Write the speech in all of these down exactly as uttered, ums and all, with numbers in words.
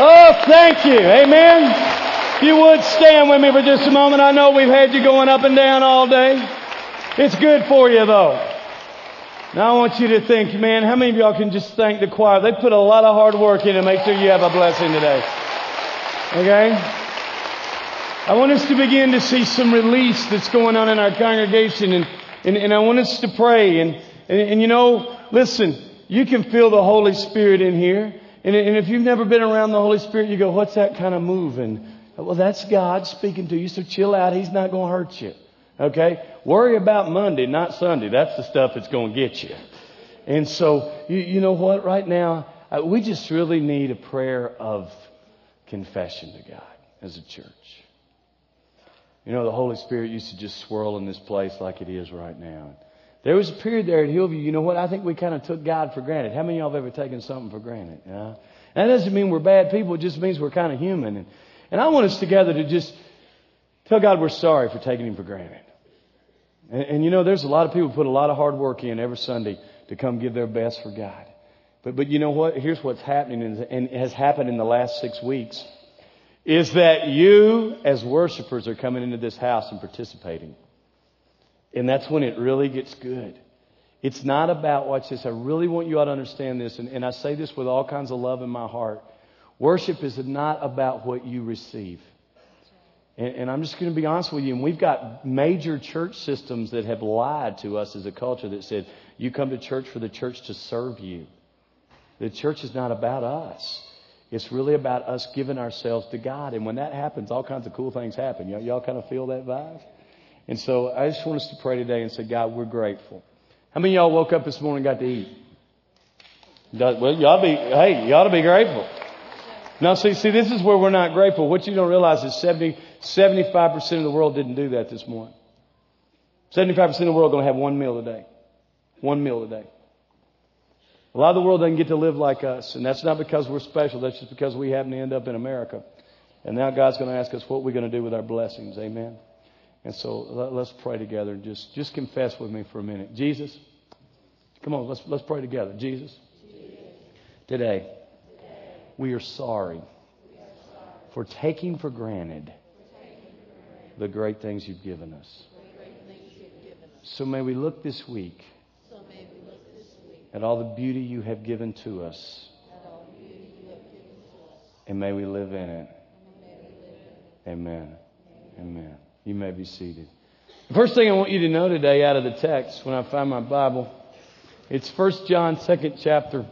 Oh, thank you. Amen. If you would stand with me for just a moment. I know we've had you going up and down all day. It's good for you, though. Now I want you to think, man, how many of y'all can just thank the choir? They put a lot of hard work in to make sure you have a blessing today. Okay? I want us to begin to see some release that's going on in our congregation, and, and, and I want us to pray. And, and, and you know, listen, you can feel the Holy Spirit in here. And, and if you've never been around the Holy Spirit, you go, what's that kind of moving? Well, that's God speaking to you, so chill out. He's not going to hurt you. Okay? Worry about Monday, not Sunday. That's the stuff that's going to get you. And so, you, you know what? Right now, uh, we just really need a prayer of confession to God as a church. You know, the Holy Spirit used to just swirl in this place like it is right now. There was a period there at Hillview, you know what? I think we kind of took God for granted. How many of y'all have ever taken something for granted? You know? And that doesn't mean we're bad people. It just means we're kind of human. And, and I want us together to just tell God we're sorry for taking Him for granted. And, and you know, there's a lot of people who put a lot of hard work in every Sunday to come give their best for God. But but you know what? Here's what's happening, and has happened in the last six weeks, is that you as worshipers are coming into this house and participating. And that's when it really gets good. It's not about, watch this, I really want you all to understand this, and, and I say this with all kinds of love in my heart. Worship is not about what you receive. And, and I'm just going to be honest with you, and we've got major church systems that have lied to us as a culture that said, you come to church for the church to serve you. The church is not about us. It's really about us giving ourselves to God. And when that happens, all kinds of cool things happen. Y'all, y'all kind of feel that vibe? And so I just want us to pray today and say, God, we're grateful. How many of y'all woke up this morning and got to eat? Well, y'all be, hey, you ought to be grateful. Now, see, see, this is where we're not grateful. What you don't realize is seventy, seventy-five percent of the world didn't do that this morning. seventy-five percent of the world are going to have one meal a day. One meal a day. A lot of the world doesn't get to live like us. And that's not because we're special. That's just because we happen to end up in America. And now God's going to ask us what we're going to do with our blessings. Amen. And so let's pray together and just, just confess with me for a minute. Jesus, come on, let's let's pray together. Jesus, today we are sorry for taking for granted the great things you've given us. So may we look this week at all the beauty you have given to us, and may we live in it. Amen. Amen. You may be seated. The first thing I want you to know today out of the text, when I find my Bible, it's First John, second chapter.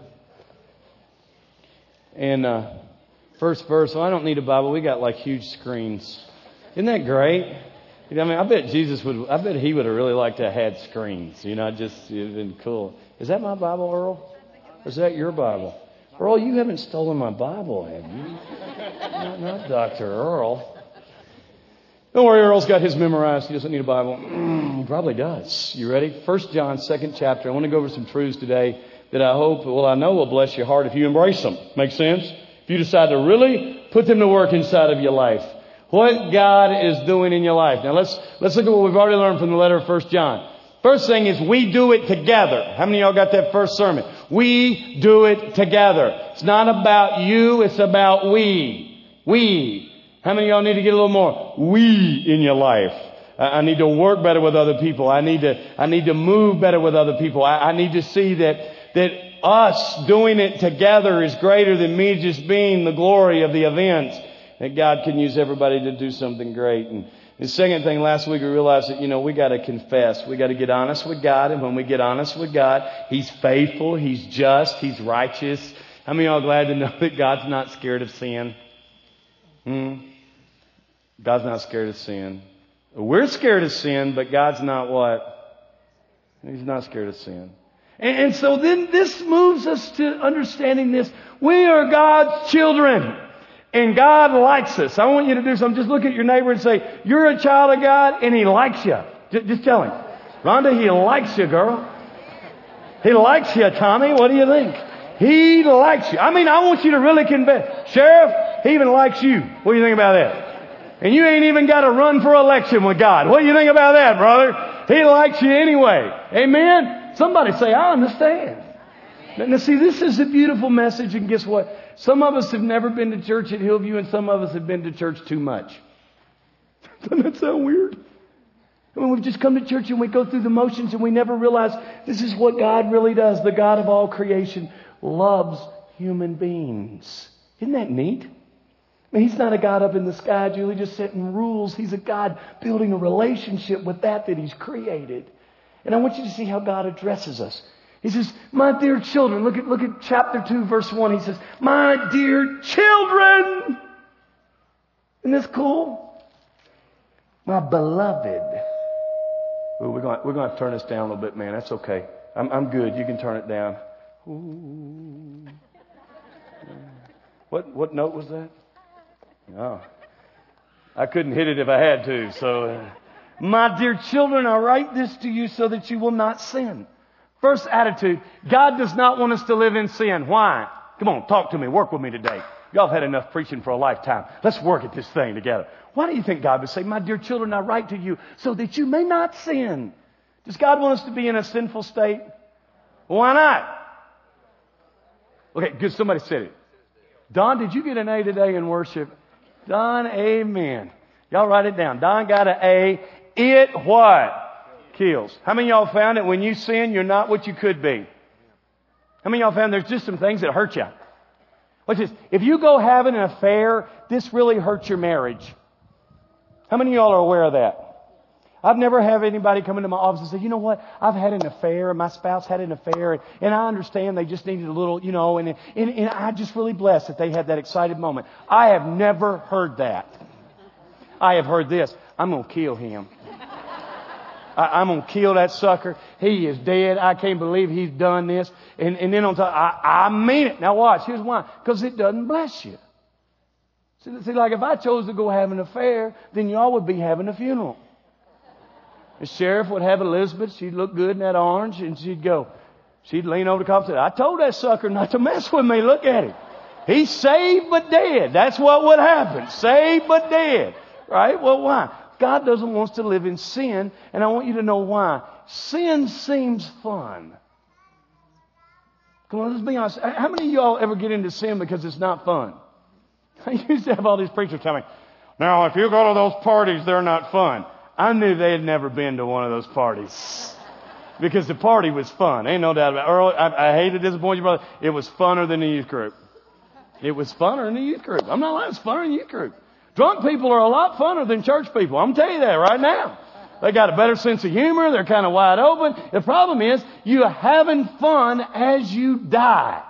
And uh, first verse. Well, I don't need a Bible. We got like huge screens. Isn't that great? I mean, I bet Jesus would, I bet he would have really liked to have had screens. You know, just, it would have been cool. Is that my Bible, Earl? Or is that your Bible? Earl, you haven't stolen my Bible, have you? Not, not Doctor Earl. Don't worry, Earl's got his memorized. He doesn't need a Bible. Mm, he probably does. You ready? First John, second chapter. I want to go over some truths today that I hope, well, I know will bless your heart if you embrace them. Make sense? If you decide to really put them to work inside of your life. What God is doing in your life. Now let's let's look at what we've already learned from the letter of First John. First thing is we do it together. How many of y'all got that first sermon? We do it together. It's not about you. It's about we. We. How many of y'all need to get a little more we in your life? I need to work better with other people. I need to I need to move better with other people. I, I need to see that that us doing it together is greater than me just being the glory of the event. That God can use everybody to do something great. And the second thing, last week we realized that, you know, we got to confess. We got to get honest with God. And when we get honest with God, He's faithful. He's just. He's righteous. How many of y'all glad to know that God's not scared of sin? Hmm? God's not scared of sin. We're scared of sin, but God's not what? He's not scared of sin. And, and so then this moves us to understanding this. We are God's children. And God likes us. I want you to do something. Just look at your neighbor and say, you're a child of God and He likes you. Just, just tell him. Rhonda, He likes you, girl. He likes you, Tommy. What do you think? He likes you. I mean, I want you to really confess. Sheriff, He even likes you. What do you think about that? And you ain't even got to run for election with God. What do you think about that, brother? He likes you anyway. Amen? Somebody say, I understand. Now see, this is a beautiful message, and guess what? Some of us have never been to church at Hillview, and some of us have been to church too much. Doesn't that sound weird? I mean, we've just come to church and we go through the motions and we never realize this is what God really does. The God of all creation loves human beings. Isn't that neat? I mean, He's not a God up in the sky, Julie, just setting rules. He's a God building a relationship with that that He's created. And I want you to see how God addresses us. He says, my dear children, look at, look at chapter two, verse one. He says, my dear children. Isn't this cool? My beloved. Ooh, we're going we're going to turn this down a little bit, man. That's okay. I'm I'm good. You can turn it down. Ooh. What what note was that? Oh, I couldn't hit it if I had to. So, uh, my dear children, I write this to you so that you will not sin. First attitude: God does not want us to live in sin. Why? Come on, talk to me. Work with me today. Y'all have had enough preaching for a lifetime. Let's work at this thing together. Why do you think God would say, my dear children, I write to you so that you may not sin? Does God want us to be in a sinful state? Why not? Okay, good. Somebody said it. Don, did you get an A today in worship? Don, amen. Y'all write it down. Don got an A. It what? Kills. How many of y'all found that when you sin, you're not what you could be? How many of y'all found there's just some things that hurt you? Watch this. If you go having an affair, this really hurts your marriage. How many of y'all are aware of that? I've never had anybody come into my office and say, you know what, I've had an affair, and my spouse had an affair, and, and I understand they just needed a little, you know, and, and, and I'm just really blessed that they had that excited moment. I have never heard that. I have heard this: I'm going to kill him. I, I'm going to kill that sucker. He is dead. I can't believe he's done this. And, and then on top, I, I mean it. Now watch, here's why. Because it doesn't bless you. See, see, like if I chose to go have an affair, then y'all would be having a funeral. The sheriff would have Elizabeth. She'd look good in that orange, and she'd go, she'd lean over the cop and say, I told that sucker not to mess with me. Look at him. He's saved but dead. That's what would happen. Saved but dead. Right? Well, why? God doesn't want us to live in sin, and I want you to know why. Sin seems fun. Come on, let's be honest. How many of y'all ever get into sin because it's not fun? I used to have all these preachers tell me, now, if you go to those parties, they're not fun. I knew they had never been to one of those parties. Because the party was fun. Ain't no doubt about it. Earl, I, I hate to disappoint you, brother. It was funner than the youth group. It was funner than the youth group. I'm not lying. It's funner than the youth group. Drunk people are a lot funner than church people. I'm telling you that right now. They got a better sense of humor. They're kind of wide open. The problem is, you're having fun as you die.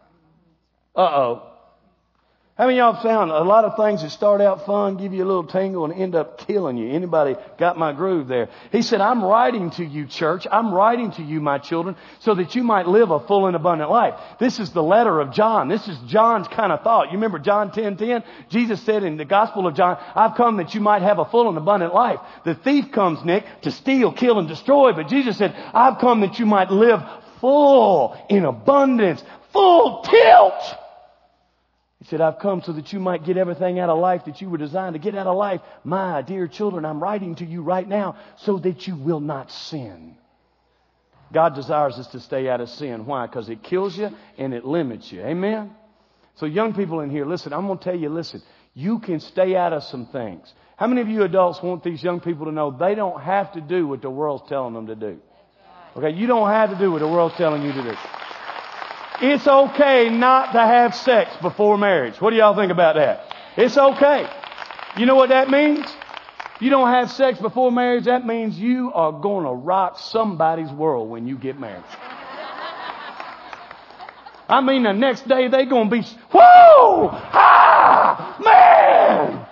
Uh-oh. How many of y'all found a lot of things that start out fun, give you a little tingle, and end up killing you? Anybody got my groove there? He said, I'm writing to you, church. I'm writing to you, my children, so that you might live a full and abundant life. This is the letter of John. This is John's kind of thought. You remember John ten ten? Jesus said in the Gospel of John, I've come that you might have a full and abundant life. The thief comes, Nick, to steal, kill, and destroy. But Jesus said, I've come that you might live full, in abundance, full tilt. He said, I've come so that you might get everything out of life that you were designed to get out of life. My dear children, I'm writing to you right now so that you will not sin. God desires us to stay out of sin. Why? Because it kills you and it limits you. Amen? So young people in here, listen, I'm going to tell you, listen, you can stay out of some things. How many of you adults want these young people to know they don't have to do what the world's telling them to do? Okay, you don't have to do what the world's telling you to do. It's okay not to have sex before marriage. What do y'all think about that? It's okay. You know what that means? You don't have sex before marriage. That means you are going to rock somebody's world when you get married. I mean, the next day they're going to be, whoa! Ah! Man!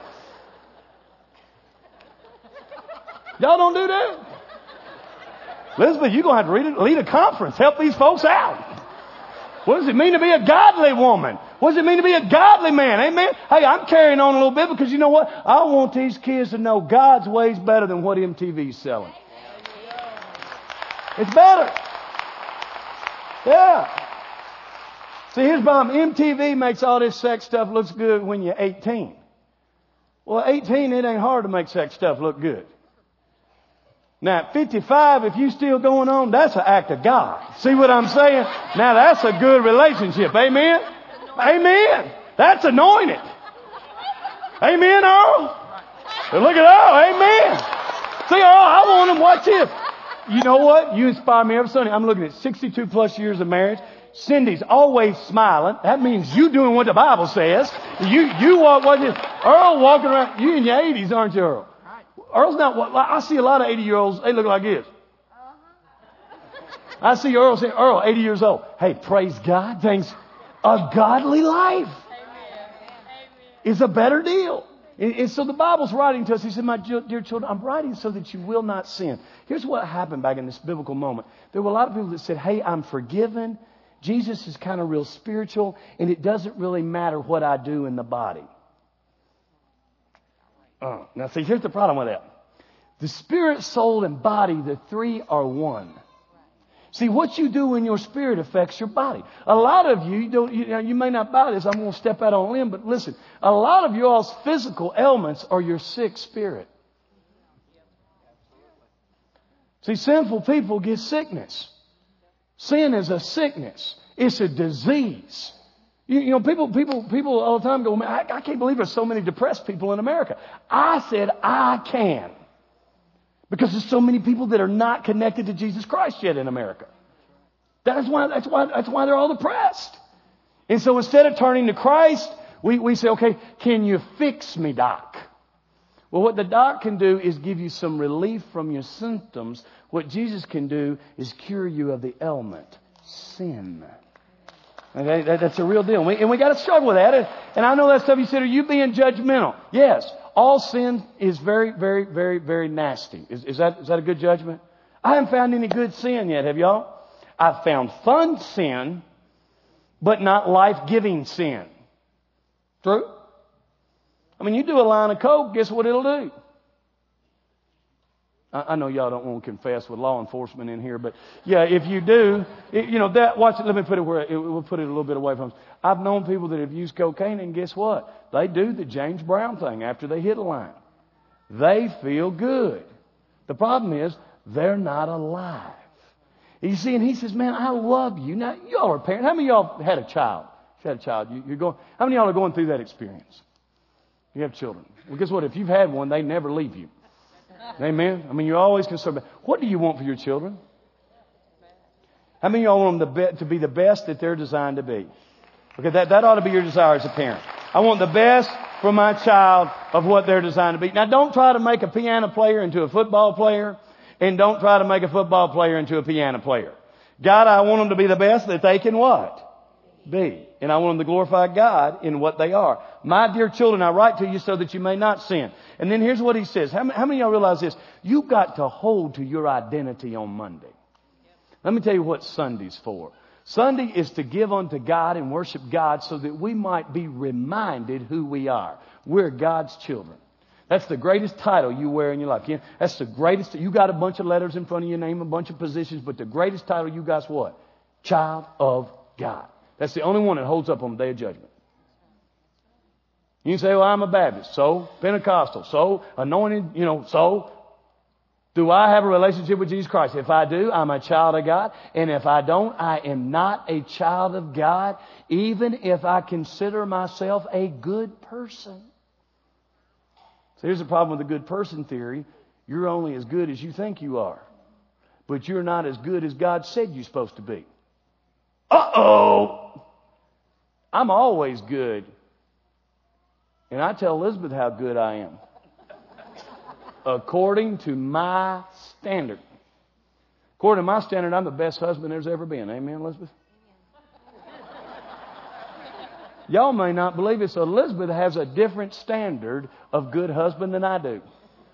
Y'all don't do that? Elizabeth, you're going to have to read a, lead a conference. Help these folks out. What does it mean to be a godly woman? What does it mean to be a godly man? Amen? Hey, I'm carrying on a little bit because you know what? I want these kids to know God's way is better than what M T V's selling. It's better. Yeah. See, here's the problem. M T V makes all this sex stuff looks good when you're eighteen. Well, eighteen, it ain't hard to make sex stuff look good. Now, at fifty-five, if you still going on, that's an act of God. See what I'm saying? Now, that's a good relationship. Amen? Amen. That's anointed. Amen, Earl? Look at Earl. Amen. See, Earl, I want him. Watch this. You know what? You inspire me every Sunday. I'm looking at sixty-two plus years of marriage. Cindy's always smiling. That means you doing what the Bible says. You, you walk, what is Earl walking around. You in your eighties, aren't you, Earl? Earl's not what, I see a lot of eighty year olds. They look like this. I see Earl say, Earl, eighty years old. Hey, praise God. Thanks. A godly life is a better deal. And, and so the Bible's writing to us. He said, my dear children, I'm writing so that you will not sin. Here's what happened back in this biblical moment. There were a lot of people that said, hey, I'm forgiven. Jesus is kind of real spiritual, and it doesn't really matter what I do in the body. Oh, now see, here's the problem with that. The spirit, soul, and body, the three are one. See, what you do in your spirit affects your body. A lot of you, you, don't, you, you may not buy this. I'm going to step out on a limb, but listen. A lot of y'all's physical ailments are your sick spirit. See, sinful people get sickness. Sin is a sickness. It's a disease. You, you know, people, people, people all the time go, man, I, I can't believe there's so many depressed people in America. I said, I can. Because there's so many people that are not connected to Jesus Christ yet in America. That's why, that's why, that's why they're all depressed. And so instead of turning to Christ, we, we say, okay, can you fix me, doc? Well, what the doc can do is give you some relief from your symptoms. What Jesus can do is cure you of the ailment, sin. Okay, that, that's a real deal. And we, and we got to struggle with that. And, and I know that stuff you said, are you being judgmental? Yes. All sin is very, very, very, very nasty. Is, is that is that a good judgment? I haven't found any good sin yet, have y'all? I've found fun sin, but not life-giving sin. True? I mean, you do a line of coke, guess what it'll do? I, I know y'all don't want to confess with law enforcement in here, but yeah, if you do, it, you know, that, watch it, let me put it where, it, we'll put it a little bit away from us. I've known people that have used cocaine, and guess what? They do the James Brown thing after they hit a line. They feel good. The problem is, they're not alive. You see, and he says, man, I love you. Now, y'all are parents. How many of y'all had a child? If you had a child, you, you're going, how many of y'all are going through that experience? You have children. Well, guess what? If you've had one, they never leave you. Amen? I mean, you're always concerned about, what do you want for your children? How many of y'all want them to be, to be the best that they're designed to be? Okay, that, that ought to be your desire as a parent. I want the best for my child of what they're designed to be. Now, don't try to make a piano player into a football player, and don't try to make a football player into a piano player. God, I want them to be the best that they can what? Be. And I want them to glorify God in what they are. My dear children, I write to you so that you may not sin. And then here's what he says. How many, how many of y'all realize this? You've got to hold to your identity on Monday. Let me tell you what Sunday's for. Sunday is to give unto God and worship God so that we might be reminded who we are. We're God's children. That's the greatest title you wear in your life. That's the greatest. You got a bunch of letters in front of your name, a bunch of positions, but the greatest title you got's what? Child of God. That's the only one that holds up on the day of judgment. You say, well, I'm a Baptist, so Pentecostal, so anointed, you know, so do I have a relationship with Jesus Christ? If I do, I'm a child of God. And if I don't, I am not a child of God, even if I consider myself a good person. So here's the problem with the good person theory. You're only as good as you think you are. But you're not as good as God said you're supposed to be. Uh-oh! I'm always good. And I tell Elizabeth how good I am. According to my standard. According to my standard, I'm the best husband there's ever been. Amen, Elizabeth? Y'all may not believe it, so Elizabeth has a different standard of good husband than I do.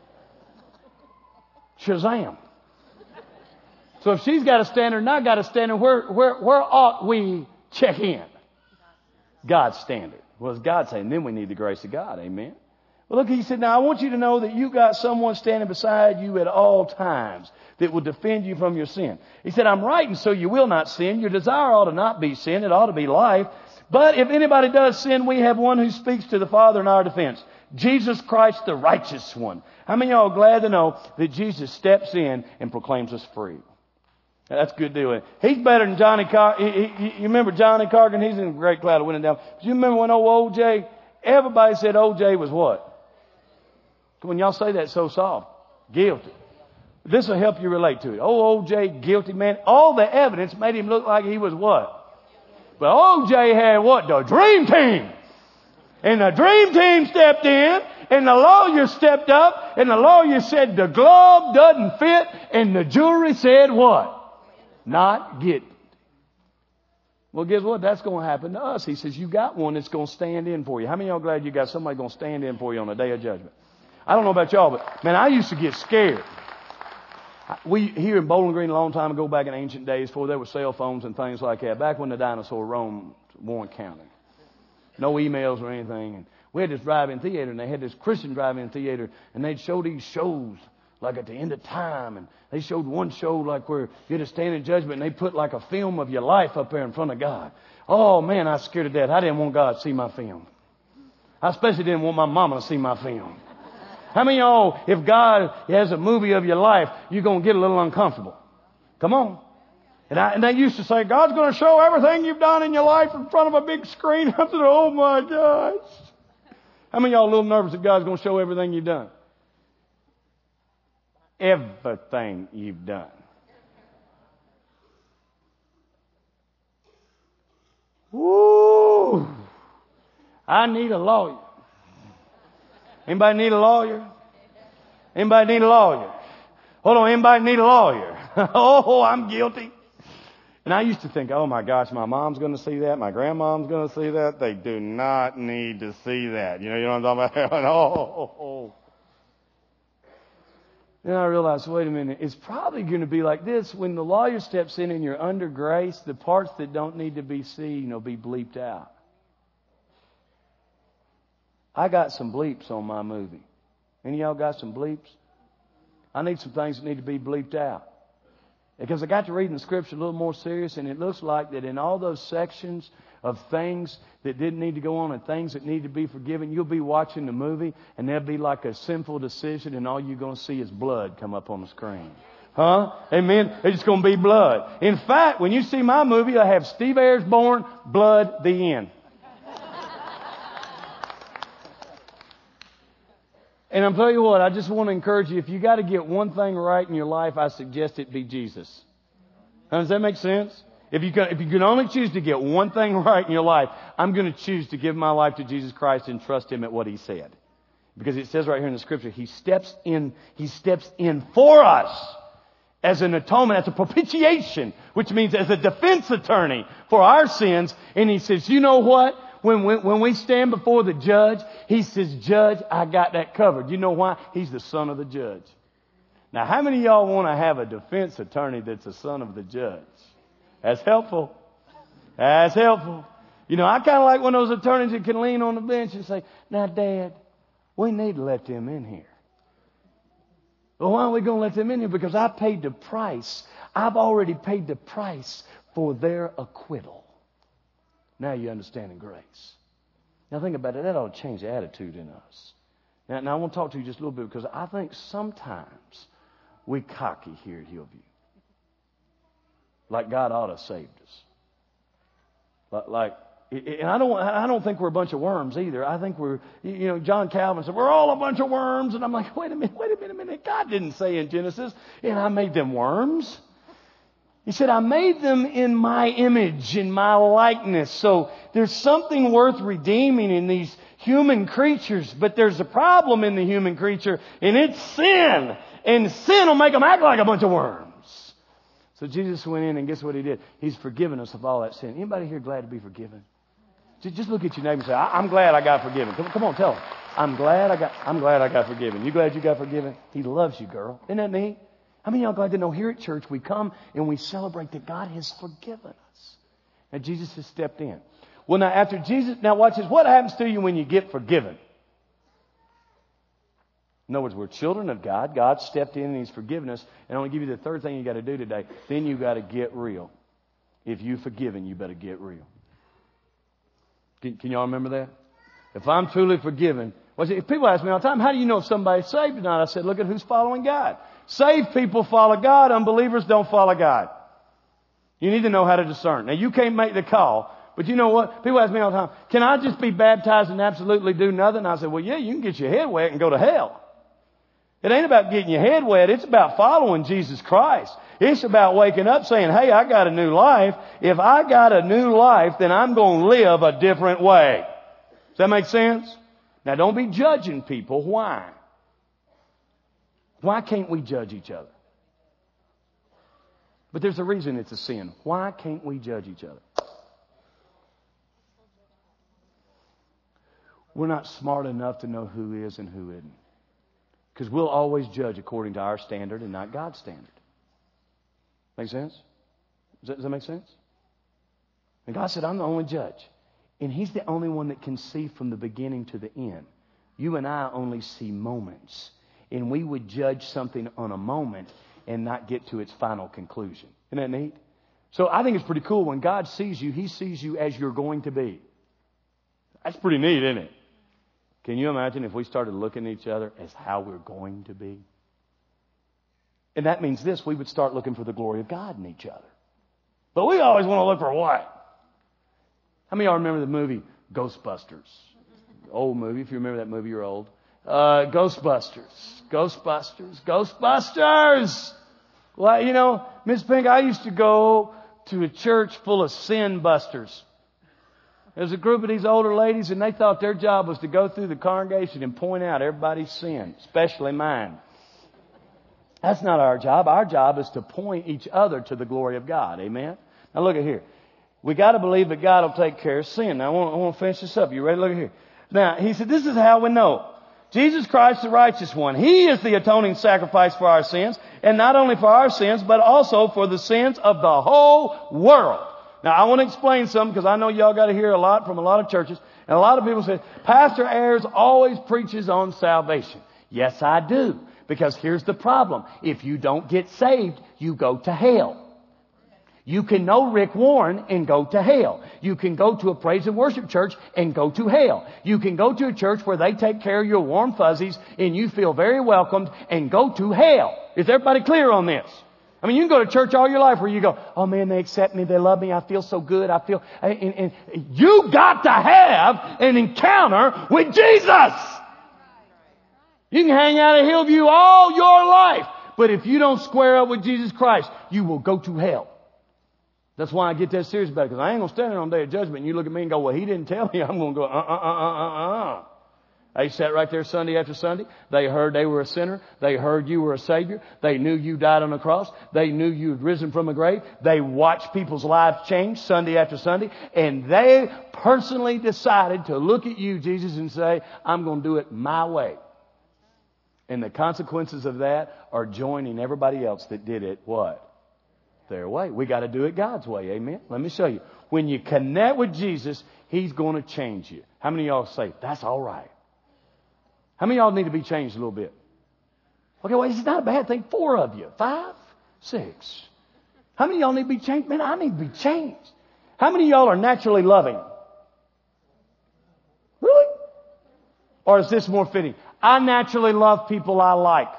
Shazam. So if she's got a standard and I got a standard, where, where, where ought we check in? God's standard. What does God say? And then we need the grace of God. Amen. Well, look, he said, now I want you to know that you got someone standing beside you at all times that will defend you from your sin. He said, I'm writing so you will not sin. Your desire ought to not be sin. It ought to be life. But if anybody does sin, we have one who speaks to the Father in our defense. Jesus Christ, the righteous one. How many of y'all are glad to know that Jesus steps in and proclaims us free? That's a good deal. He's better than Johnny Carson. You remember Johnny Carson? He's in a great cloud of winning down. Do you remember when old O J, everybody said O J was what? Come on, y'all say that so soft. Guilty. This will help you relate to it. Oh, O J, guilty man. All the evidence made him look like he was what? But O J had what? The dream team. And the dream team stepped in, and the lawyer stepped up, and the lawyer said the glove doesn't fit, and the jury said what? Not guilty. Well, guess what? That's going to happen to us. He says, you got one that's going to stand in for you. How many of y'all glad you got somebody going to stand in for you on the day of judgment? I don't know about y'all, but man, I used to get scared. We, here in Bowling Green a long time ago, back in ancient days, before there were cell phones and things like that, back when the dinosaur roamed Warren County. No emails or anything. And we had this drive-in theater, and they had this Christian drive-in theater, and they'd show these shows like at the end of time. And they showed one show like where you had to stand in judgment, and they put like a film of your life up there in front of God. Oh, man, I was scared to death. I didn't want God to see my film. I especially didn't want my mama to see my film. How many of y'all, if God has a movie of your life, you're going to get a little uncomfortable? Come on. And, I, and they used to say, God's going to show everything you've done in your life in front of a big screen. I said, oh my gosh. How many of y'all are a little nervous that God's going to show everything you've done? Everything you've done. Woo! I need a lawyer. Anybody need a lawyer? Anybody need a lawyer? Hold on, anybody need a lawyer? Oh, I'm guilty. And I used to think, oh my gosh, my mom's going to see that. My grandmom's going to see that. They do not need to see that. You know, you know what I'm talking about? Oh. Then I realized, wait a minute, it's probably going to be like this. When the lawyer steps in and you're under grace, the parts that don't need to be seen will be bleeped out. I got some bleeps on my movie. Any of y'all got some bleeps? I need some things that need to be bleeped out. Because I got to reading the scripture a little more serious, and it looks like that in all those sections of things that didn't need to go on and things that need to be forgiven, you'll be watching the movie, and there'll be like a sinful decision, and all you're going to see is blood come up on the screen. Huh? Amen? It's just going to be blood. In fact, when you see my movie, I have Steve Ayers born, blood, the end. And I'm telling you what, I just want to encourage you, if you got to get one thing right in your life, I suggest it be Jesus. Now, does that make sense? If you can, if you can only choose to get one thing right in your life, I'm going to choose to give my life to Jesus Christ and trust Him at what He said. Because it says right here in the Scripture, He steps in, He steps in for us as an atonement, as a propitiation, which means as a defense attorney for our sins. And He says, you know what? When we, when we stand before the judge, He says, Judge, I got that covered. You know why? He's the son of the judge. Now, how many of y'all want to have a defense attorney that's the son of the judge? That's helpful. That's helpful. You know, I kind of like one of those attorneys that can lean on the bench and say, now, Dad, we need to let them in here. Well, why are we going to let them in here? Because I paid the price. I've already paid the price for their acquittal. Now you understand in grace. Now think about it. That ought to change the attitude in us. Now, now I want to talk to you just a little bit because I think sometimes we cocky here at Hillview. Like God ought to have saved us. Like, like, and I don't, I don't think we're a bunch of worms either. I think we're, you know, John Calvin said, we're all a bunch of worms. And I'm like, wait a minute, wait a minute, a minute. God didn't say in Genesis, and I made them worms. He said, I made them in my image, in my likeness. So there's something worth redeeming in these human creatures. But there's a problem in the human creature, and it's sin. And sin will make them act like a bunch of worms. So Jesus went in, and guess what He did? He's forgiven us of all that sin. Anybody here glad to be forgiven? Just look at your neighbor and say, I'm glad I got forgiven. Come, come on, tell him. I'm glad I got, I'm glad I got forgiven. You glad you got forgiven? He loves you, girl. Isn't that neat? How many of y'all glad to know here at church we come and we celebrate that God has forgiven us? And Jesus has stepped in. Well, now after Jesus, now watch this. What happens to you when you get forgiven? In other words, we're children of God. God stepped in and He's forgiven us. And I want to give you the third thing you got to do today. Then you got to get real. If you've forgiven, you better get real. Can, can y'all remember that? If I'm truly forgiven, Well, see, if people ask me all the time, how do you know if somebody's saved or not? I said, look at who's following God. Saved people follow God. Unbelievers don't follow God. You need to know how to discern. Now, you can't make the call. But you know what? People ask me all the time, can I just be baptized and absolutely do nothing? I said, well, yeah, you can get your head wet and go to hell. It ain't about getting your head wet. It's about following Jesus Christ. It's about waking up saying, hey, I got a new life. If I got a new life, then I'm going to live a different way. Does that make sense? Now, don't be judging people. Why? Why can't we judge each other? But there's a reason it's a sin. Why can't we judge each other? We're not smart enough to know who is and who isn't. Because we'll always judge according to our standard and not God's standard. Make sense? Does that, does that make sense? And God said, I'm the only judge. And He's the only one that can see from the beginning to the end. You and I only see moments. And we would judge something on a moment and not get to its final conclusion. Isn't that neat? So I think it's pretty cool. When God sees you, He sees you as you're going to be. That's pretty neat, isn't it? Can you imagine if we started looking at each other as how we're going to be? And that means this, we would start looking for the glory of God in each other. But we always want to look for what? How many of y'all remember the movie Ghostbusters? Old movie. If you remember that movie, you're old. Uh, Ghostbusters. Ghostbusters. Ghostbusters! Well, you know, Miss Pink, I used to go to a church full of sin busters. There's a group of these older ladies, and they thought their job was to go through the congregation and point out everybody's sin, especially mine. That's not our job. Our job is to point each other to the glory of God. Amen? Now look at here. We got to believe that God will take care of sin. Now I want, I want to finish this up. You ready? Look at here. Now, He said, this is how we know. Jesus Christ, the righteous one. He is the atoning sacrifice for our sins. And not only for our sins, but also for the sins of the whole world. Now, I want to explain something because I know y'all got to hear a lot from a lot of churches. And a lot of people say, Pastor Ayers always preaches on salvation. Yes, I do. Because here's the problem. If you don't get saved, you go to hell. You can know Rick Warren and go to hell. You can go to a praise and worship church and go to hell. You can go to a church where they take care of your warm fuzzies and you feel very welcomed and go to hell. Is everybody clear on this? I mean, you can go to church all your life where you go, oh man, they accept me, they love me, I feel so good, I feel, and, and you got to have an encounter with Jesus. You can hang out at Hillview all your life, but if you don't square up with Jesus Christ, you will go to hell. That's why I get that serious about it, because I ain't going to stand there on the day of judgment and you look at me and go, well, He didn't tell me. I'm going to go, uh, uh, uh, uh, uh, uh. They sat right there Sunday after Sunday. They heard they were a sinner. They heard you were a Savior. They knew you died on the cross. They knew you had risen from the grave. They watched people's lives change Sunday after Sunday. And they personally decided to look at you, Jesus, and say, I'm going to do it my way. And the consequences of that are joining everybody else that did it, what? Their way. We got to do it God's way. Amen? Let me show you. When you connect with Jesus, He's going to change you. How many of y'all say, that's all right? How many of y'all need to be changed a little bit? Okay, well, it's not a bad thing. Four of you. Five? Six. How many of y'all need to be changed? Man, I need to be changed. How many of y'all are naturally loving? Really? Or is this more fitting? I naturally love people I like.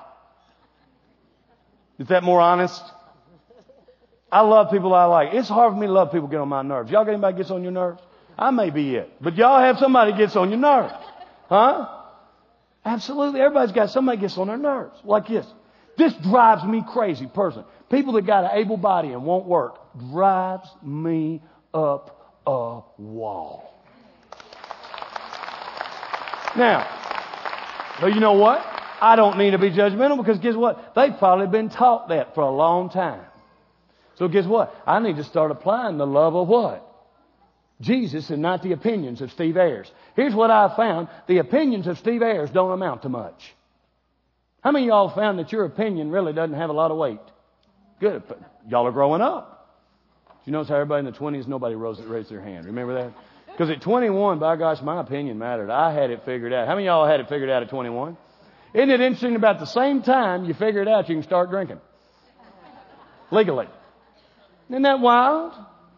Is that more honest? I love people I like. It's hard for me to love people who get on my nerves. Y'all got anybody that gets on your nerves? I may be it. But y'all have somebody that gets on your nerves. Huh? Absolutely. Everybody's got somebody that gets on their nerves. Like this. This drives me crazy, personally. People that got an able body and won't work drives me up a wall. Now, but you know what? I don't need to be judgmental because guess what? They've probably been taught that for a long time. So guess what? I need to start applying the love of what? Jesus and not the opinions of Steve Ayers. Here's what I've found. The opinions of Steve Ayers don't amount to much. How many of y'all found that your opinion really doesn't have a lot of weight? Good. But y'all are growing up. You notice how everybody in the twenties, nobody raised, raised their hand. Remember that? Because at twenty-one, by gosh, my opinion mattered. I had it figured out. How many of y'all had it figured out at twenty-one? Isn't it interesting about the same time you figure it out, you can start drinking? Legally. Isn't that wild?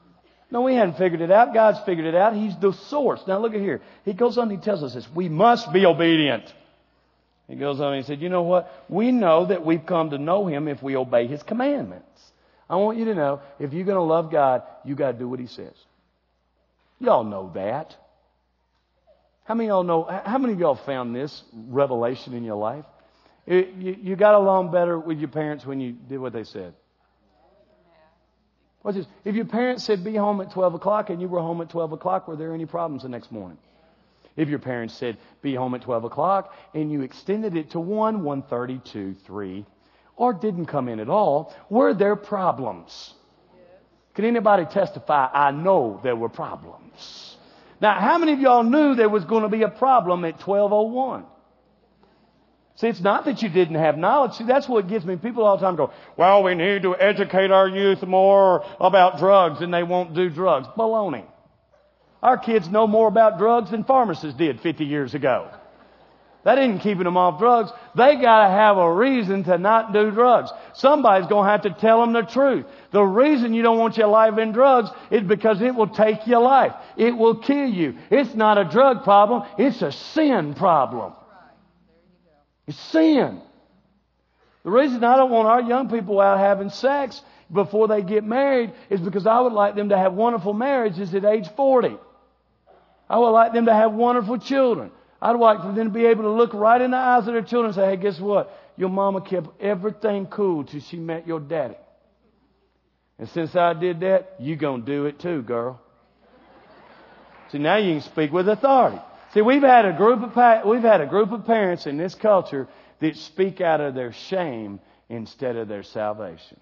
No, we hadn't figured it out. God's figured it out. He's the source. Now look at here. He goes on and he tells us this. We must be obedient. He goes on and he said, you know what? We know that we've come to know Him if we obey His commandments. I want you to know, if you're going to love God, you got to do what He says. Y'all know that. How many of y'all know, how many of y'all found this revelation in your life? It, you, you got along better with your parents when you did what they said. Watch this. If your parents said be home at twelve o'clock and you were home at twelve o'clock, were there any problems the next morning? If your parents said be home at twelve o'clock and you extended it to one, one thirty, two, three, or didn't come in at all, were there problems? Can anybody testify? I know there were problems. Now, how many of y'all knew there was going to be a problem at twelve oh one? See, it's not that you didn't have knowledge. See, that's what gets me. People all the time go, well, we need to educate our youth more about drugs and they won't do drugs. Baloney. Our kids know more about drugs than pharmacists did fifty years ago. That isn't keeping them off drugs. They got to have a reason to not do drugs. Somebody's going to have to tell them the truth. The reason you don't want your life in drugs is because it will take your life. It will kill you. It's not a drug problem. It's a sin problem. It's sin. The reason I don't want our young people out having sex before they get married is because I would like them to have wonderful marriages at age forty. I would like them to have wonderful children. I'd like for them to be able to look right in the eyes of their children and say, hey, guess what? Your mama kept everything cool till she met your daddy. And since I did that, you gonna do it too, girl. See, now you can speak with authority. See, we've had a group of pa- we've had a group of parents in this culture that speak out of their shame instead of their salvation.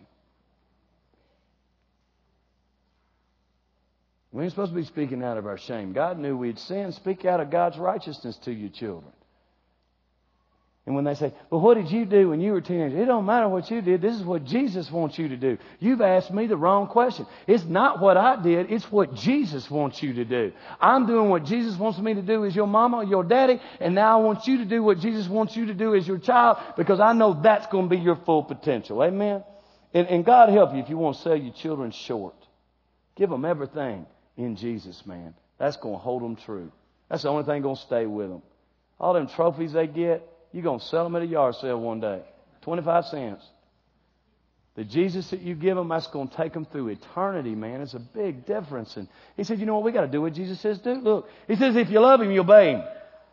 We ain't supposed to be speaking out of our shame. God knew we'd sin. Speak out of God's righteousness to your children. And when they say, well, what did you do when you were a teenager? It don't matter what you did. This is what Jesus wants you to do. You've asked me the wrong question. It's not what I did. It's what Jesus wants you to do. I'm doing what Jesus wants me to do as your mama or your daddy. And now I want you to do what Jesus wants you to do as your child, because I know that's going to be your full potential. Amen? And, and God help you if you want to sell your children short. Give them everything in Jesus, man. That's going to hold them true. That's the only thing going to stay with them. All them trophies they get, you're going to sell them at a yard sale one day. twenty-five cents. The Jesus that you give them, that's going to take them through eternity, man. It's a big difference. And he said, you know what? We got to do what Jesus says do. Look, he says, if you love Him, you obey Him.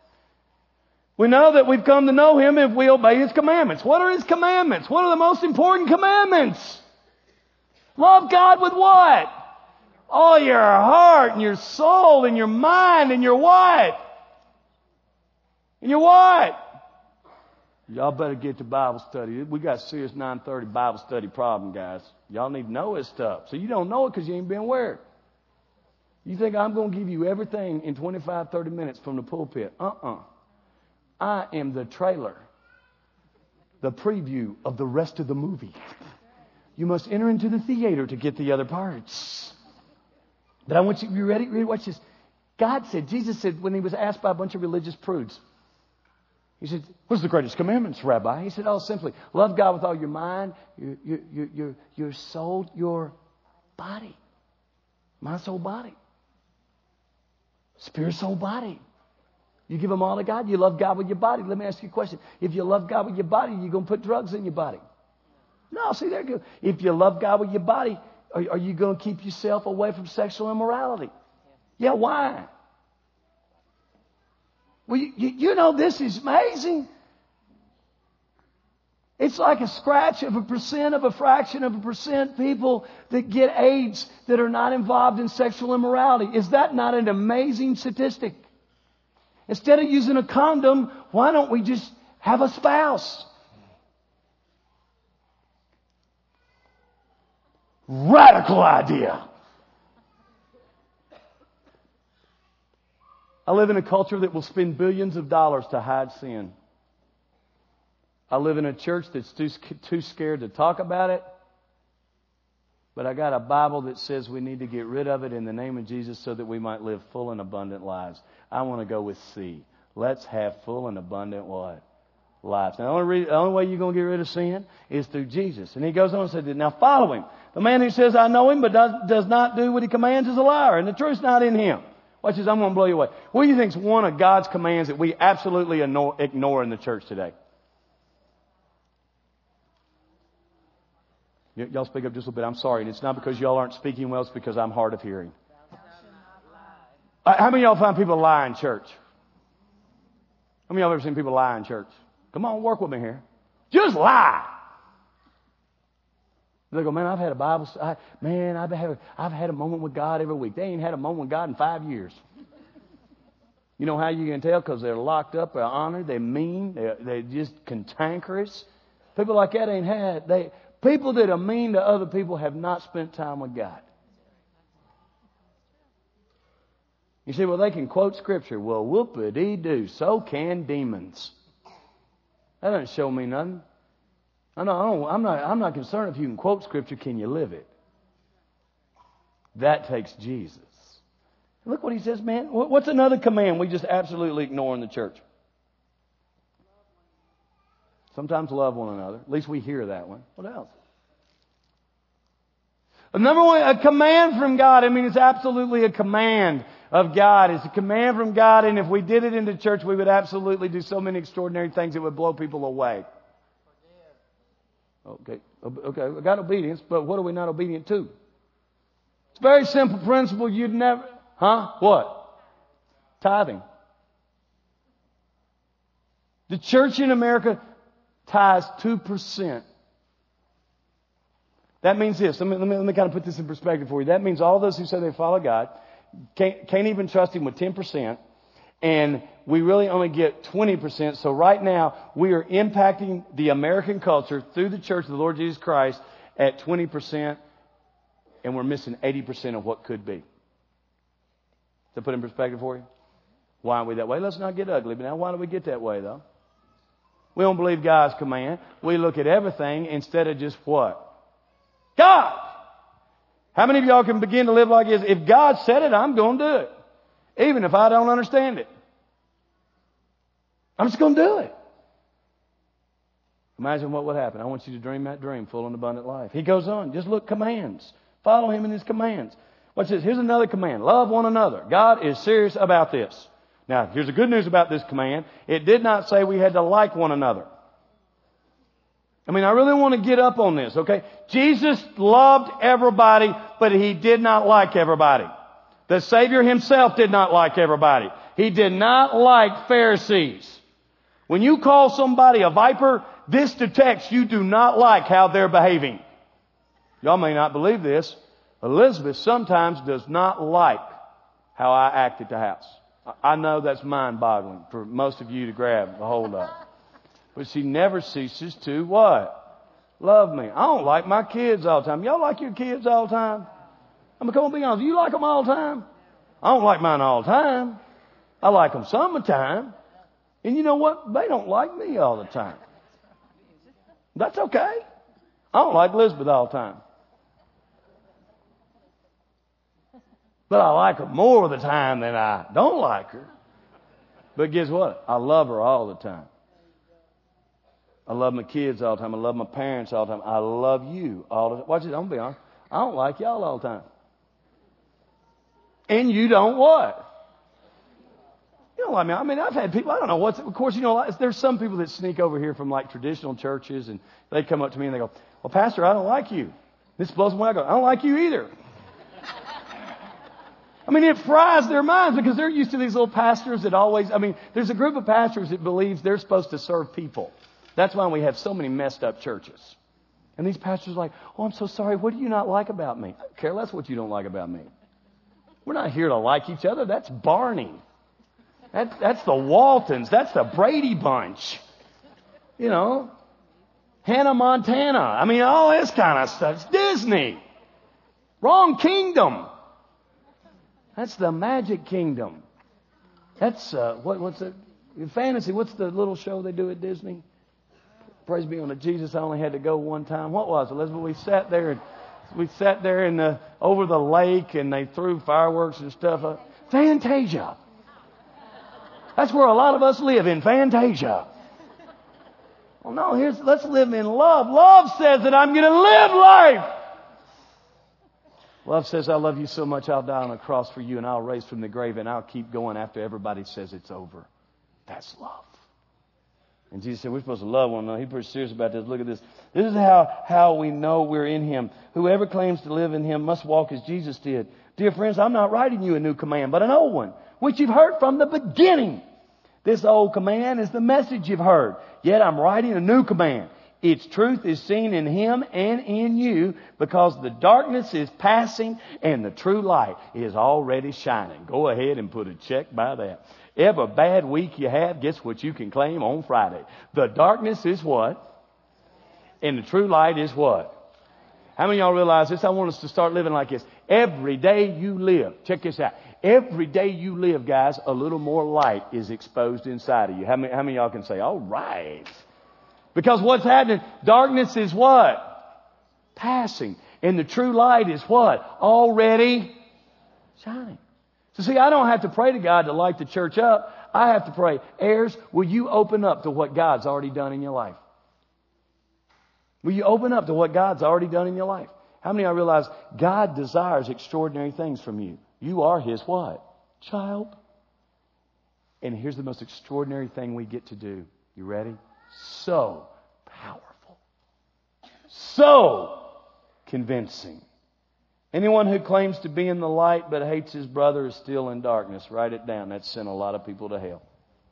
We know that we've come to know Him if we obey His commandments. What are His commandments? What are the most important commandments? Love God with what? All your heart and your soul and your mind and your what? And your what? Y'all better get to Bible study. We got a serious nine thirty Bible study problem, guys. Y'all need to know this stuff. So you don't know it because you ain't been where. You think I'm going to give you everything in twenty-five, thirty minutes from the pulpit. Uh-uh. I am the trailer, the preview of the rest of the movie. You must enter into the theater to get the other parts. But I want you to be ready. Ready? Watch this. God said, Jesus said, when He was asked by a bunch of religious prudes, He said, what's the greatest commandments, Rabbi? He said, oh, simply, love God with all your mind, your, your, your, your, your soul, your body. Mind, soul, body. Spirit, soul, body. You give them all to God. You love God with your body. Let me ask you a question. If you love God with your body, you're going to put drugs in your body. No, see, there you go. If you love God with your body, are, are you going to keep yourself away from sexual immorality? Yeah, why? Well, you, you know, this is amazing. It's like a scratch of a percent of a fraction of a percent people that get AIDS that are not involved in sexual immorality. Is that not an amazing statistic? Instead of using a condom, why don't we just have a spouse? Radical idea. I live in a culture that will spend billions of dollars to hide sin. I live in a church that's too, too scared to talk about it. But I got a Bible that says we need to get rid of it in the name of Jesus so that we might live full and abundant lives. I want to go with C. Let's have full and abundant what? lives. Now, the only, re- the only way you're going to get rid of sin is through Jesus. And he goes on and said, now follow him. The man who says, I know him, but does, does not do what he commands is a liar, and the truth's not in him. Watch this, I'm going to blow you away. What do you think is one of God's commands that we absolutely ignore, ignore in the church today? Y- y'all speak up just a little bit. I'm sorry. And it's not because y'all aren't speaking well, it's because I'm hard of hearing. How many of y'all find people lie in church? How many of y'all ever seen people lie in church? Come on, work with me here. Just lie. They go, man, I've had a Bible, I, man, I've had, I've had a moment with God every week. They ain't had a moment with God in five years. You know how you can tell? Because they're locked up, they're honored, they're mean, they're, they're just cantankerous. People like that ain't had, they, people that are mean to other people have not spent time with God. You see, well, they can quote Scripture. Well, whoop-a-dee-doo, so can demons. That doesn't show me nothing. I know, I don't, I'm not, I'm not concerned if you can quote Scripture, can you live it? That takes Jesus. Look what he says, man. What's another command we just absolutely ignore in the church? Sometimes love one another. At least we hear that one. What else? Number one, a command from God. I mean, it's absolutely a command of God. It's a command from God, and if we did it in the church, we would absolutely do so many extraordinary things that would blow people away. Okay, okay, we got obedience, but what are we not obedient to? It's a very simple principle. You'd never, huh? What? Tithing. The church in America tithes two percent. That means this. Let me, let me, let me kind of put this in perspective for you. That means all those who say they follow God can't, can't even trust Him with ten percent. And we really only get twenty percent. So right now, we are impacting the American culture through the church of the Lord Jesus Christ at twenty percent. And we're missing eighty percent of what could be. To put in perspective for you? Why are we that way? Let's not get ugly. But now, why do we get that way, though? We don't believe God's command. We look at everything instead of just what? God! How many of y'all can begin to live like this? If God said it, I'm going to do it. Even if I don't understand it. I'm just going to do it. Imagine what would happen. I want you to dream that dream, full and abundant life. He goes on. Just look, commands. Follow Him in His commands. Watch this. Here's another command. Love one another. God is serious about this. Now, here's the good news about this command. It did not say we had to like one another. I mean, I really want to get up on this, okay? Jesus loved everybody, but He did not like everybody. The Savior Himself did not like everybody. He did not like Pharisees. When you call somebody a viper, this detects you do not like how they're behaving. Y'all may not believe this. Elizabeth sometimes does not like how I act at the house. I know that's mind-boggling for most of you to grab a hold of. But she never ceases to what? Love me. I don't like my kids all the time. Y'all like your kids all the time? I mean, come on, be honest. You like them all the time? I don't like mine all the time. I like them some of the time. And you know what? They don't like me all the time. That's okay. I don't like Elizabeth all the time. But I like her more of the time than I don't like her. But guess what? I love her all the time. I love my kids all the time. I love my parents all the time. I love you all the time. Watch it. I'm going to be honest. I don't like y'all all the time. And you don't what? You don't like me. I mean, I've had people, I don't know what's, of course, you know, there's some people that sneak over here from like traditional churches and they come up to me and they go, well, Pastor, I don't like you. This blows my mind. I go, I don't like you either. I mean, it fries their minds because they're used to these little pastors that always, I mean, there's a group of pastors that believes they're supposed to serve people. That's why we have so many messed up churches. And these pastors are like, oh, I'm so sorry. What do you not like about me? I don't care less what you don't like about me. We're not here to like each other. That's Barney. That, that's the Waltons. That's the Brady Bunch. You know, Hannah Montana. I mean, all this kind of stuff. It's Disney. Wrong kingdom. That's the Magic Kingdom. That's, uh, what, what's it? Fantasy. What's the little show they do at Disney? Praise be unto Jesus. I only had to go one time. What was it, Elizabeth? We sat there and we sat there in the, over the lake and they threw fireworks and stuff up. Fantasia. That's where a lot of us live, in Fantasia. Well, no, here's, let's live in love. Love says that I'm going to live life. Love says, I love you so much, I'll die on a cross for you, and I'll raise from the grave, and I'll keep going after everybody says it's over. That's love. And Jesus said, we're supposed to love one another. He's pretty serious about this. Look at this. This is how, how we know we're in Him. Whoever claims to live in Him must walk as Jesus did. Dear friends, I'm not writing you a new command, but an old one, which you've heard from the beginning. This old command is the message you've heard. Yet I'm writing a new command. Its truth is seen in Him and in you, because the darkness is passing and the true light is already shining. Go ahead and put a check by that. Every bad week you have, guess what you can claim on Friday? The darkness is what? And the true light is what? How many of y'all realize this? I want us to start living like this. Every day you live, check this out. Every day you live, guys, a little more light is exposed inside of you. How many, how many of y'all can say, all right? Because what's happening? Darkness is what? Passing. And the true light is what? Already shining. So see, I don't have to pray to God to light the church up. I have to pray, heirs, will you open up to what God's already done in your life? Will you open up to what God's already done in your life? How many of you realize God desires extraordinary things from you? You are His what? Child. And here's the most extraordinary thing we get to do. You ready? So powerful. So convincing. Anyone who claims to be in the light but hates his brother is still in darkness. Write it down. That's sent a lot of people to hell.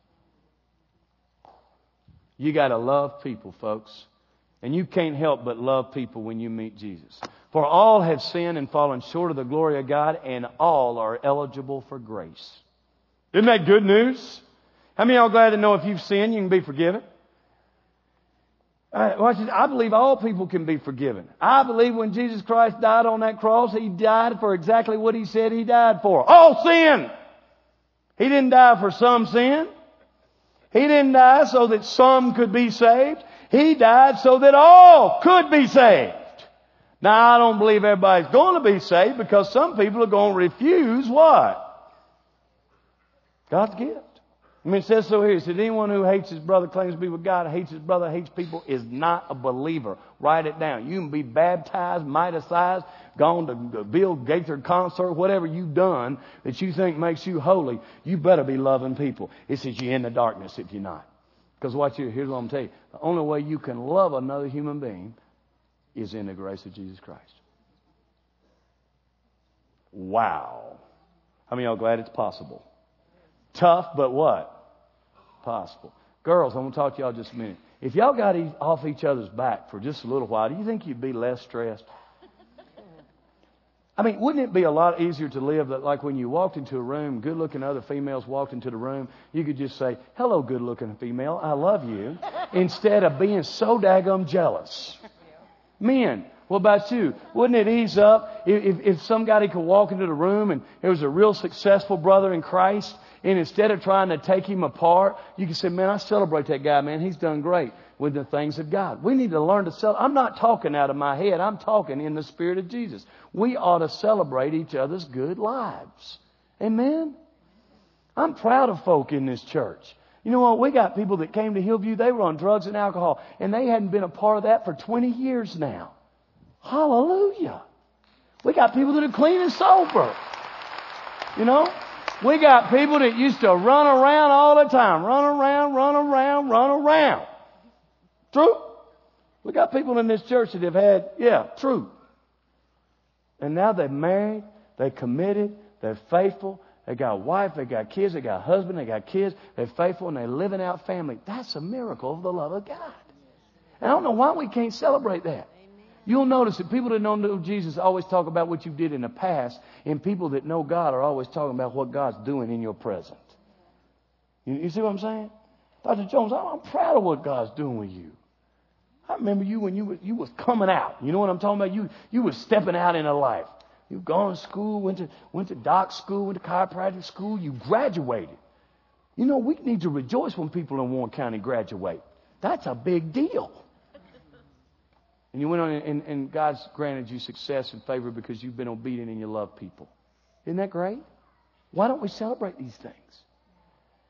You got to love people, folks. And you can't help but love people when you meet Jesus. For all have sinned and fallen short of the glory of God, and all are eligible for grace. Isn't that good news? How many of y'all glad to know if you've sinned, you can be forgiven? All right, watch this. I believe all people can be forgiven. I believe when Jesus Christ died on that cross, He died for exactly what He said He died for. All sin. He didn't die for some sin. He didn't die so that some could be saved. He died so that all could be saved. Now, I don't believe everybody's going to be saved, because some people are going to refuse what? God's gift. I mean, it says so here. It said, anyone who hates his brother, claims to be with God, hates his brother, hates people, is not a believer. Write it down. You can be baptized, mitasized, gone to the Bill Gaither concert, whatever you've done that you think makes you holy. You better be loving people. It says you're in the darkness if you're not. Because watch here. Here's what I'm telling you. The only way you can love another human being is in the grace of Jesus Christ. Wow. How many of y'all glad it's possible? Tough, but what? Possible. Girls, I'm going to talk to y'all just a minute. If y'all got off each other's back for just a little while, do you think you'd be less stressed? I mean, wouldn't it be a lot easier to live that, like when you walked into a room, good-looking other females walked into the room, you could just say, hello, good-looking female, I love you, instead of being so daggum jealous. Men, what about you? Wouldn't it ease up if, if somebody could walk into the room and there was a real successful brother in Christ, and instead of trying to take him apart, you can say, man, I celebrate that guy, man. He's done great with the things of God. We need to learn to celebrate. I'm not talking out of my head. I'm talking in the Spirit of Jesus. We ought to celebrate each other's good lives. Amen? I'm proud of folk in this church. You know what? We got people that came to Hillview. They were on drugs and alcohol, and they hadn't been a part of that for twenty years now. Hallelujah. We got people that are clean and sober. You know? We got people that used to run around all the time. Run around, run around, run around. True? We got people in this church that have had, yeah, true. And now they're married, they're committed, they're faithful, they got a wife, they got kids, they got a husband, they got kids, they're faithful, and they're living out family. That's a miracle of the love of God. And I don't know why we can't celebrate that. You'll notice that people that don't know Jesus always talk about what you did in the past, and people that know God are always talking about what God's doing in your present. You, you see what I'm saying? Doctor Jones, I'm proud of what God's doing with you. I remember you when you was, you was coming out. You know what I'm talking about? You you was stepping out into life. You've gone to school, went to went to doc school, went to chiropractic school. You graduated. You know, we need to rejoice when people in Warren County graduate. That's a big deal. And you went on and, and God's granted you success and favor because you've been obedient and you love people. Isn't that great? Why don't we celebrate these things?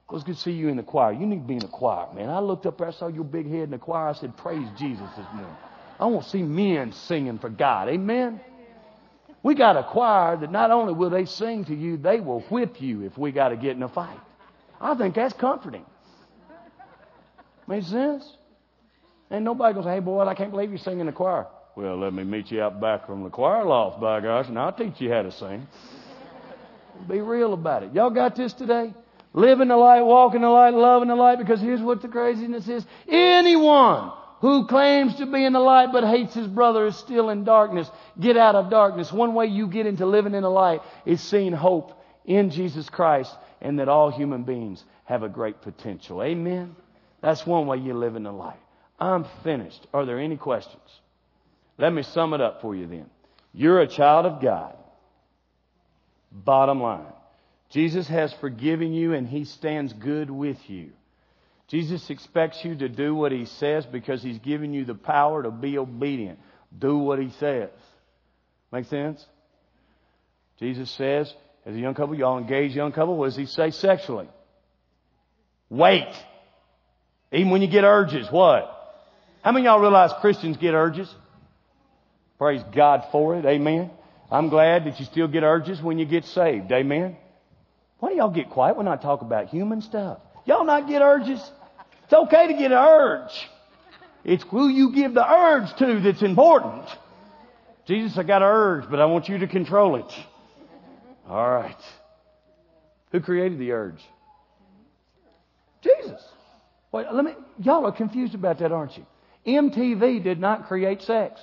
It was good to see you in the choir. You need to be in the choir, man. I looked up there, I saw your big head in the choir. I said, praise Jesus this morning. I want to see men singing for God. Amen? We got a choir that not only will they sing to you, they will whip you if we got to get in a fight. I think that's comforting. Make sense? Ain't nobody goes, hey, boy, I can't believe you're singing in the choir. Well, let me meet you out back from the choir loft, by gosh, and I'll teach you how to sing. Be real about it. Y'all got this today? Live in the light, walk in the light, love in the light, because here's what the craziness is. Anyone who claims to be in the light but hates his brother is still in darkness. Get out of darkness. One way you get into living in the light is seeing hope in Jesus Christ and that all human beings have a great potential. Amen? That's one way you live in the light. I'm finished. Are there any questions? Let me sum it up for you then. You're a child of God. Bottom line. Jesus has forgiven you and He stands good with you. Jesus expects you to do what He says because He's given you the power to be obedient. Do what He says. Make sense? Jesus says, as a young couple, y'all engage young couple, what does He say sexually? Wait. Even when you get urges, what? How many of y'all realize Christians get urges? Praise God for it. Amen. I'm glad that you still get urges when you get saved. Amen. Why do y'all get quiet when I talk about human stuff? Y'all not get urges? It's okay to get an urge. It's who you give the urge to that's important. Jesus, I got an urge, but I want you to control it. All right. Who created the urge? Jesus. Wait, let me. Y'all are confused about that, aren't you? M T V did not create sex.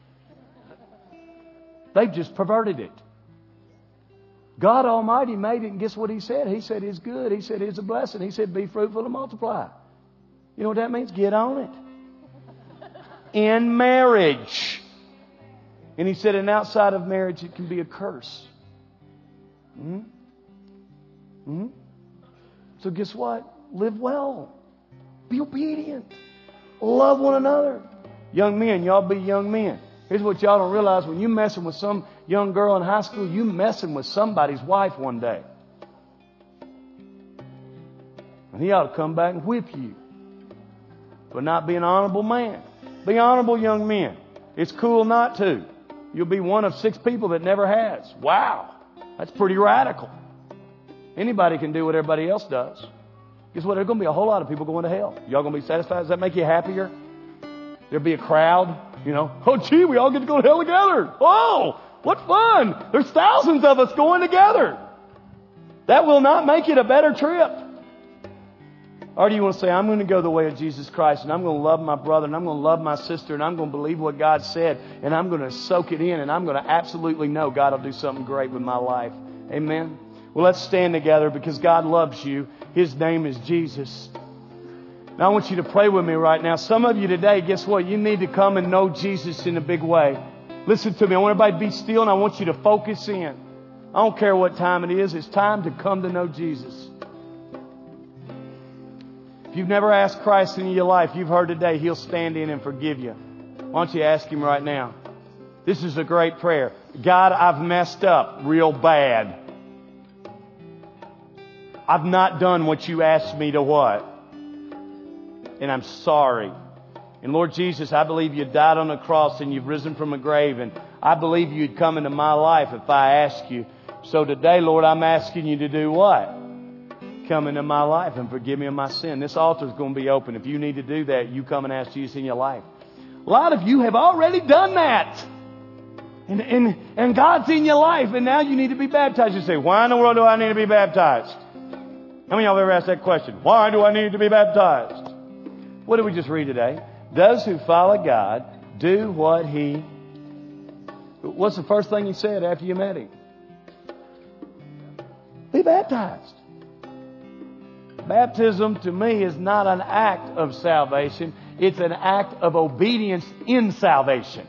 They've just perverted it. God Almighty made it, and guess what He said? He said it's good. He said it's a blessing. He said be fruitful and multiply. You know what that means? Get on it. In marriage. And He said, and outside of marriage, it can be a curse. Hmm? Hmm? So guess what? Live well. Be obedient. Love one another. Young men, y'all be young men. Here's what y'all don't realize. When you're messing with some young girl in high school, you messing with somebody's wife one day. And he ought to come back and whip you for not being an honorable man. Be honorable, young men. It's cool not to. You'll be one of six people that never has. Wow. That's pretty radical. Anybody can do what everybody else does. Guess what? There's going to be a whole lot of people going to hell. Y'all going to be satisfied? Does that make you happier? There'll be a crowd, you know. Oh, gee, we all get to go to hell together. Oh, what fun. There's thousands of us going together. That will not make it a better trip. Or do you want to say, I'm going to go the way of Jesus Christ, and I'm going to love my brother, and I'm going to love my sister, and I'm going to believe what God said, and I'm going to soak it in, and I'm going to absolutely know God will do something great with my life. Amen? Well, let's stand together because God loves you. His name is Jesus. Now, I want you to pray with me right now. Some of you today, guess what? You need to come and know Jesus in a big way. Listen to me. I want everybody to be still, and I want you to focus in. I don't care what time it is. It's time to come to know Jesus. If you've never asked Christ into your life, you've heard today He'll stand in and forgive you. Why don't you ask Him right now? This is a great prayer. God, I've messed up real bad. I've not done what you asked me to what? And I'm sorry. And Lord Jesus, I believe you died on the cross and you've risen from the grave. And I believe you'd come into my life if I ask you. So today, Lord, I'm asking you to do what? Come into my life and forgive me of my sin. This altar is going to be open. If you need to do that, you come and ask Jesus in your life. A lot of you have already done that. And, and, and God's in your life. And now you need to be baptized. You say, why in the world do I need to be baptized? How many of y'all have ever asked that question? Why do I need to be baptized? What did we just read today? Those who follow God do what He... What's the first thing He said after you met Him? Be baptized. Baptism to me is not an act of salvation. It's an act of obedience in salvation.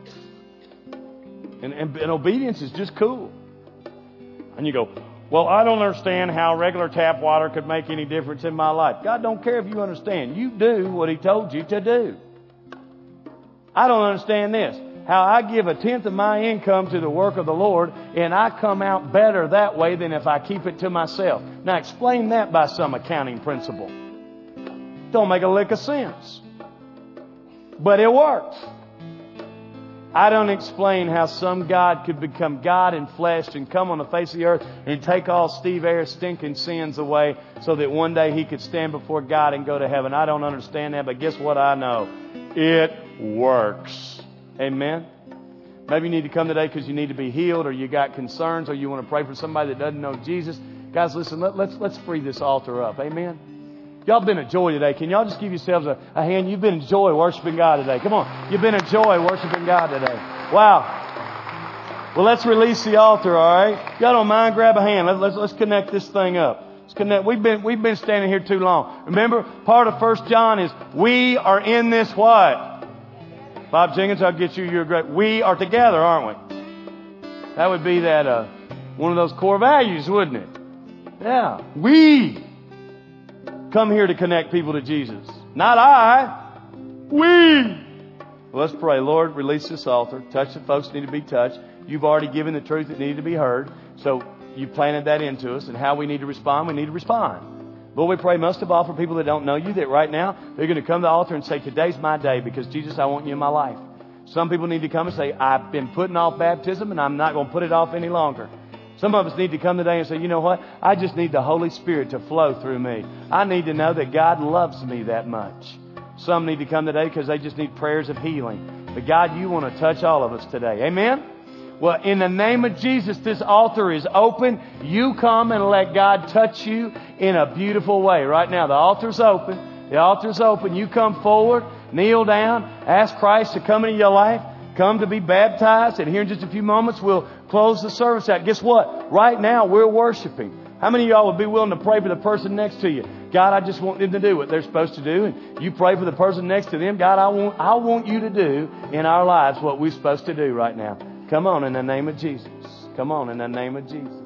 And, and, and obedience is just cool. And you go, well, I don't understand how regular tap water could make any difference in my life. God don't care if you understand. You do what He told you to do. I don't understand this. how I give a tenth of my income to the work of the Lord, and I come out better that way than if I keep it to myself. Now explain that by some accounting principle. Don't make a lick of sense. But it works. I don't explain how some God could become God in flesh and come on the face of the earth and take all Steve Ayers' stinking sins away so that one day he could stand before God and go to heaven. I don't understand that, but guess what I know? It works. Amen? Maybe you need to come today because you need to be healed, or you got concerns, or you want to pray for somebody that doesn't know Jesus. Guys, listen, let, let's let's free this altar up. Amen? Y'all been a joy today. Can y'all just give yourselves a, a hand? You've been a joy worshiping God today. Come on. You've been a joy worshiping God today. Wow. Well, let's release the altar, all right? Y'all don't mind? Grab a hand. Let, let's let's connect this thing up. Let's connect. We've been we've been standing here too long. Remember, part of First John is we are in this what? Bob Jenkins, I'll get you your great. We are together, aren't we? That would be that uh, one of those core values, wouldn't it? Yeah. We come here to connect people to Jesus. Not I. We. Well, let's pray. Lord, release this altar. Touch the folks that need to be touched. You've already given the truth that needed to be heard. So you planted that into us. And how we need to respond, we need to respond. Lord, we pray most of all for people that don't know you, that right now they're going to come to the altar and say, today's my day because Jesus, I want you in my life. Some people need to come and say, I've been putting off baptism and I'm not going to put it off any longer. Some of us need to come today and say, you know what? I just need the Holy Spirit to flow through me. I need to know that God loves me that much. Some need to come today because they just need prayers of healing. But God, you want to touch all of us today. Amen? Well, in the name of Jesus, this altar is open. You come and let God touch you in a beautiful way. Right now, the altar's open. The altar's open. You come forward, kneel down, ask Christ to come into your life. Come to be baptized. And here in just a few moments, we'll close the service out. Guess what? Right now, we're worshiping. How many of y'all would be willing to pray for the person next to you? God, I just want them to do what they're supposed to do. And you pray for the person next to them. God, I want, I want you to do in our lives what we're supposed to do right now. Come on in the name of Jesus. Come on in the name of Jesus.